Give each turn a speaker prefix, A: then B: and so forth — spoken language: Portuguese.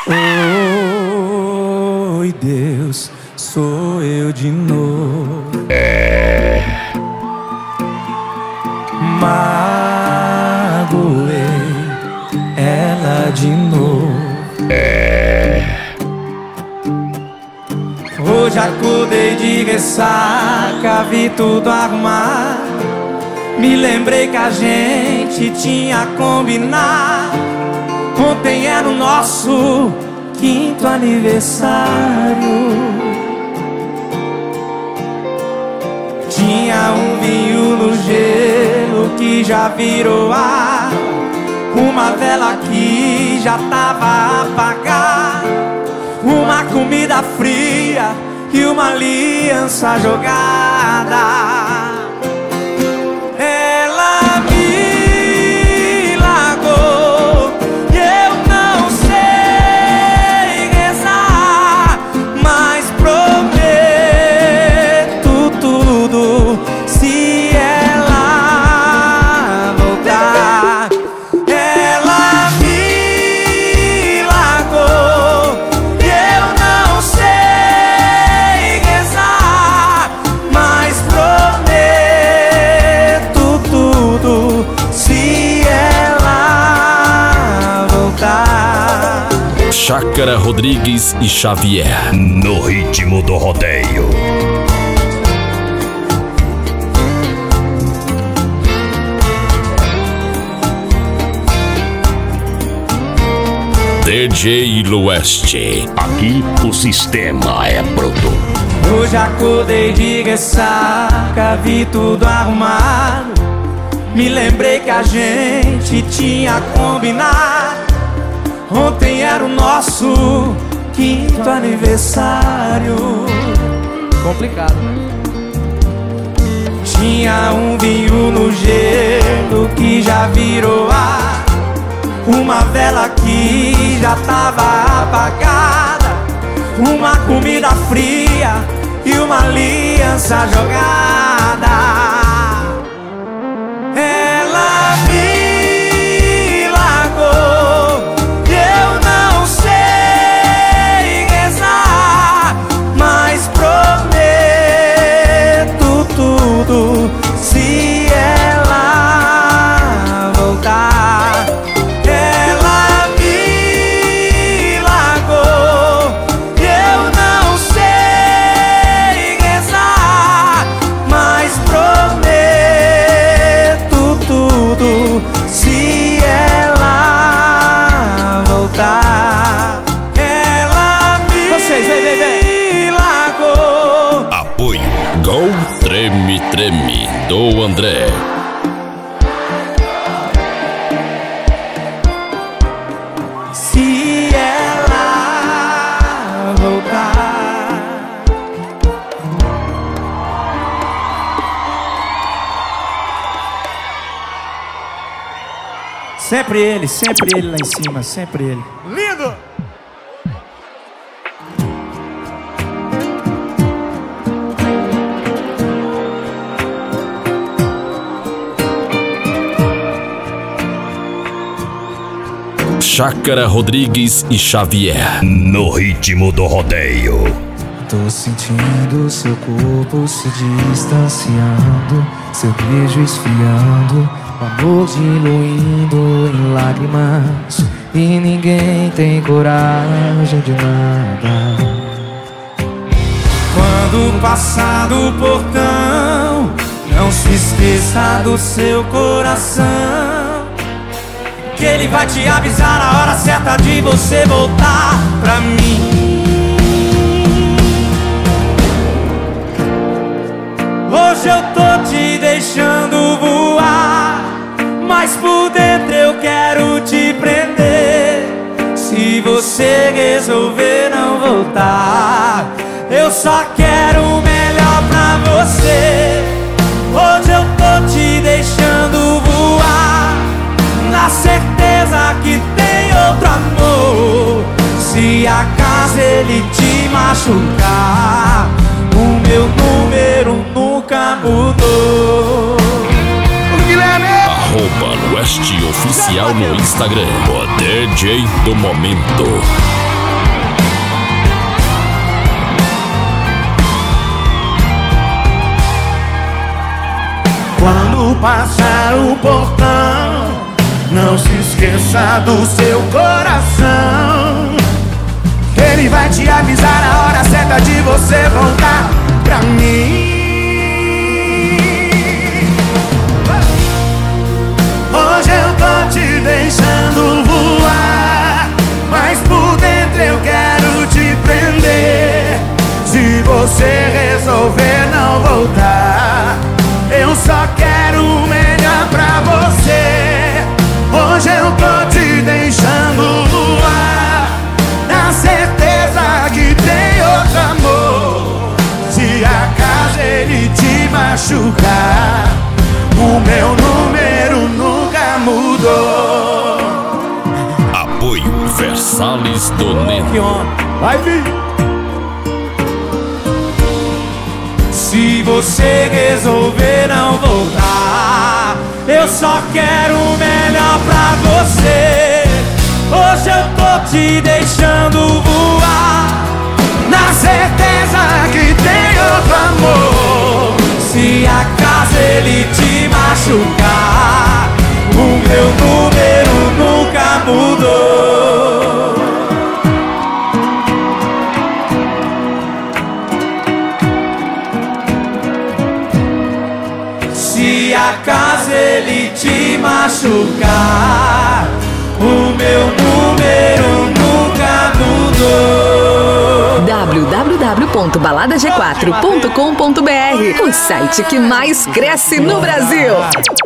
A: Oi, Deus, sou eu de novo. Magoei ela de novo. Hoje acordei de ressaca, vi tudo arrumado. Me lembrei que a gente tinha combinado. Ontem era o nosso 5º aniversário. Tinha um vinho no gelo que já virou água, uma vela que já tava apagada, uma comida fria e uma aliança jogada. Ela me largou e eu não sei rezar, mas prometo tudo se ela voltar. Ela me largou e eu não sei rezar, mas prometo tudo se ela voltar.
B: Chácara Rodrigues e Xavier, no ritmo do rodeio. DJ Lueste, aqui o sistema é bruto.
A: Hoje acordei de ressaca, vi tudo arrumado. Me lembrei que a gente tinha combinado. Ontem era o nosso 5º aniversário.
C: Complicado, né?
A: Tinha um vinho no gelo que já virou ar, uma vela que já tava apagada, uma comida fria e uma aliança jogada. Ela me largou e eu não sei rezar, mas prometo tudo se ela voltar. Ela me largou e eu não sei rezar, mas prometo tudo se ela voltar. Ela me largou.
B: Apoio Gol Treme Treme do André.
A: Se ela voltar. Sempre ele lá em cima, sempre ele.
C: Lindo!
B: Chácara Rodrigues e Xavier, no ritmo do rodeio.
A: Tô sentindo seu corpo se distanciando, seu beijo esfriando, o amor diluindo em lágrimas, e ninguém tem coragem de nada. Quando passar do portão, não se esqueça do seu coração, que ele vai te avisar a hora certa de você voltar pra mim. Hoje eu tô te deixando voar, mas por dentro eu quero te prender. Se você resolver não voltar, eu só quero o melhor pra você. Hoje eu tô te deixando voar, na certeza que tem outro amor. Se acaso ele te machucar, o meu número nunca mudou.
B: @Lueste Oficial no Instagram, o DJ do momento.
A: quando passar o portão, não se esqueça do seu coração. Ele vai te avisar a hora certa de você voltar pra mim. Hoje eu tô te deixando voar, mas por dentro eu quero te prender. Se você resolver não voltar, eu só quero o melhor pra você. Hoje eu tô te deixando voar, na certeza que tem outro amor. Se acaso ele te machucar, o meu número nunca mudou.
B: Apoio Versalhes do Neno.
A: Vai vir. Se você resolver não voltar, eu só quero o melhor pra você. Hoje eu tô te deixando voar, na certeza que tem outro amor. Se acaso ele te machucar, o meu número nunca mudou. Se acaso ele te machucar, o meu número nunca mudou.
D: www.baladag4.com.br, o site que mais cresce no Brasil.